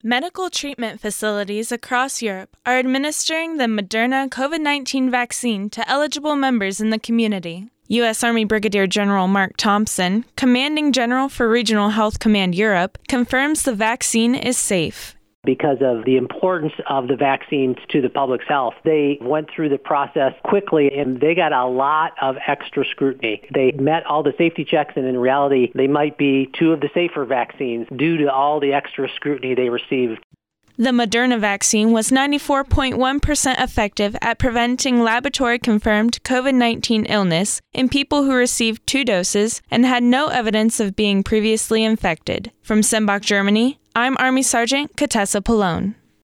Medical treatment facilities across Europe are administering the Moderna COVID-19 vaccine to eligible members in the community. U.S. Army Brigadier General Mark Thompson, Commanding General for Regional Health Command Europe, confirms the vaccine is safe. Because of the importance of the vaccines to the public's health, they went through the process quickly and they got a lot of extra scrutiny. They met all the safety checks, and in reality, they might be two of the safer vaccines due to all the extra scrutiny they received. The Moderna vaccine was 94.1% effective at preventing laboratory-confirmed COVID-19 illness in people who received 2 doses and had no evidence of being previously infected. From Sembach, Germany, I'm Army Sergeant Katessa Pallone.